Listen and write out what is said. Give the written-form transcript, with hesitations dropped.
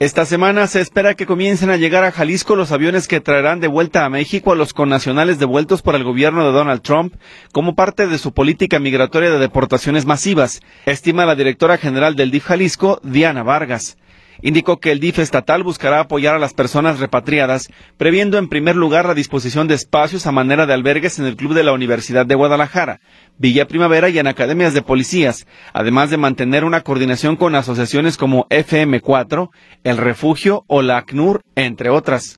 Esta semana se espera que comiencen a llegar a Jalisco los aviones que traerán de vuelta a México a los connacionales devueltos por el gobierno de Donald Trump como parte de su política migratoria de deportaciones masivas, estima la directora general del DIF Jalisco, Diana Vargas. Indicó que el DIF estatal buscará apoyar a las personas repatriadas, previendo en primer lugar la disposición de espacios a manera de albergues en el Club de la Universidad de Guadalajara, Villa Primavera y en academias de policías, además de mantener una coordinación con asociaciones como FM4, El Refugio o la ACNUR, entre otras.